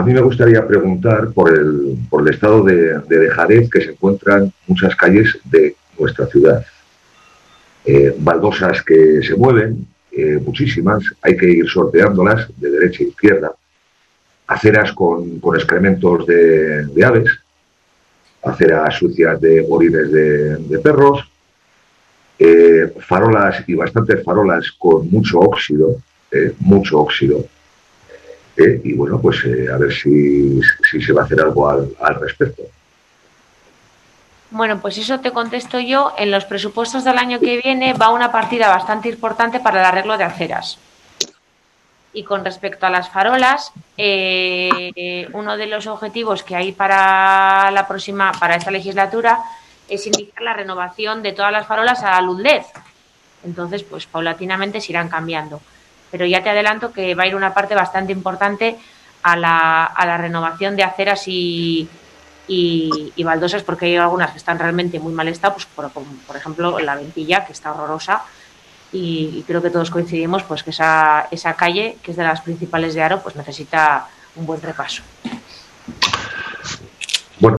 mí me gustaría preguntar por el estado de dejadez que se encuentran muchas calles de nuestra ciudad. Baldosas que se mueven, muchísimas, hay que ir sorteándolas de derecha a izquierda, aceras con excrementos de aves, aceras sucias de orines de perros, farolas y bastantes farolas con mucho óxido. Y bueno, pues a ver si se va a hacer algo al respecto. Bueno, pues eso te contesto yo. En los presupuestos del año que viene va una partida bastante importante para el arreglo de aceras. Y con respecto a las farolas, uno de los objetivos que hay para esta legislatura, es iniciar la renovación de todas las farolas a la luz LED. Entonces, pues paulatinamente se irán cambiando. Pero ya te adelanto que va a ir una parte bastante importante a la renovación de aceras y baldosas, porque hay algunas que están realmente muy mal estado, pues por ejemplo la Ventilla, que está horrorosa, y creo que todos coincidimos pues que esa calle, que es de las principales de Haro, pues necesita un buen repaso.